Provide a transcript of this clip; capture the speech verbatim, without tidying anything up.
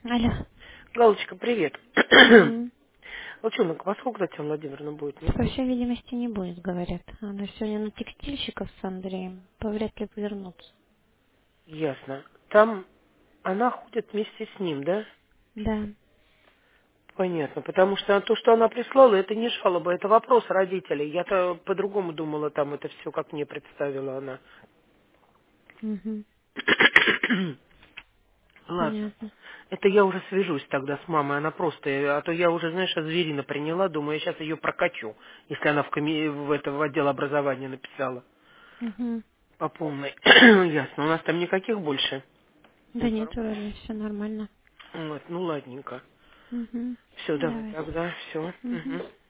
Алло. Галочка, привет. Угу. Волчонок, во сколько Татьяна Владимировна будет, нет? По всей видимости, не будет, говорят. Она сегодня на текстильщиков с Андреем. Повряд ли повернутся. Ясно. Там она ходит вместе с ним, да? Да. Понятно. Потому что то, что она прислала, это не жалоба, это вопрос родителей. Я-то по-другому думала, там это все, как мне представила она. Угу. Ладно. Понятно. Это я уже свяжусь тогда с мамой. Она просто, э, а то я уже, знаешь, зверина приняла, думаю, я сейчас ее прокачу, если она в, коми... в, это, в отдел образования написала. Угу. По полной. Ясно. У нас там никаких больше Да нет, информации. вроде все нормально. Вот, ну ладненько. Угу. Все, давай Давай. тогда, все. Угу.